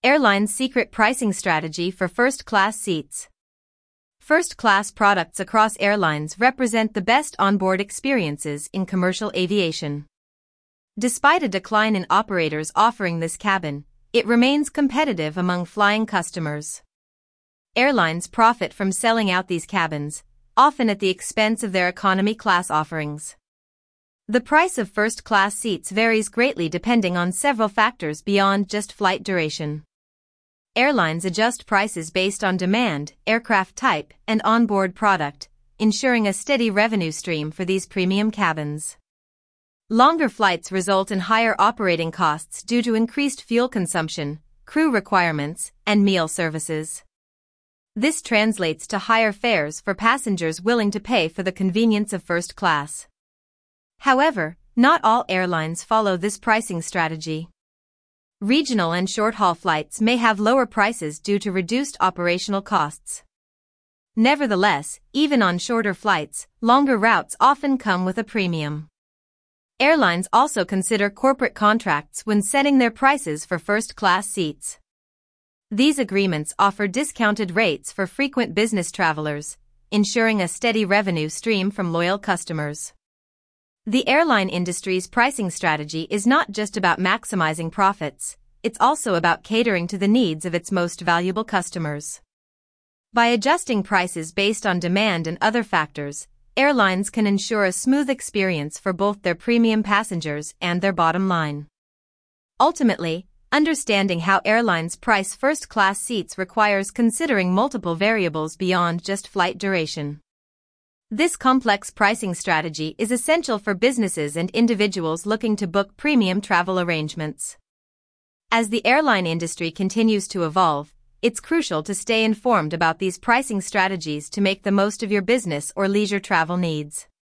Airline's secret pricing strategy for first-class seats. First-class products across airlines represent the best onboard experiences in commercial aviation. Despite a decline in operators offering this cabin, it remains competitive among flying customers. Airlines profit from selling out these cabins, often at the expense of their economy class offerings. The price of first-class seats varies greatly depending on several factors beyond just flight duration. Airlines adjust prices based on demand, aircraft type, and onboard product, ensuring a steady revenue stream for these premium cabins. Longer flights result in higher operating costs due to increased fuel consumption, crew requirements, and meal services. This translates to higher fares for passengers willing to pay for the convenience of first class. However, not all airlines follow this pricing strategy. Regional and short-haul flights may have lower prices due to reduced operational costs. Nevertheless, even on shorter flights, longer routes often come with a premium. Airlines also consider corporate contracts when setting their prices for first-class seats. These agreements offer discounted rates for frequent business travelers, ensuring a steady revenue stream from loyal customers. The airline industry's pricing strategy is not just about maximizing profits, it's also about catering to the needs of its most valuable customers. By adjusting prices based on demand and other factors, airlines can ensure a smooth experience for both their premium passengers and their bottom line. Ultimately, understanding how airlines price first-class seats requires considering multiple variables beyond just flight duration. This complex pricing strategy is essential for businesses and individuals looking to book premium travel arrangements. As the airline industry continues to evolve, it's crucial to stay informed about these pricing strategies to make the most of your business or leisure travel needs.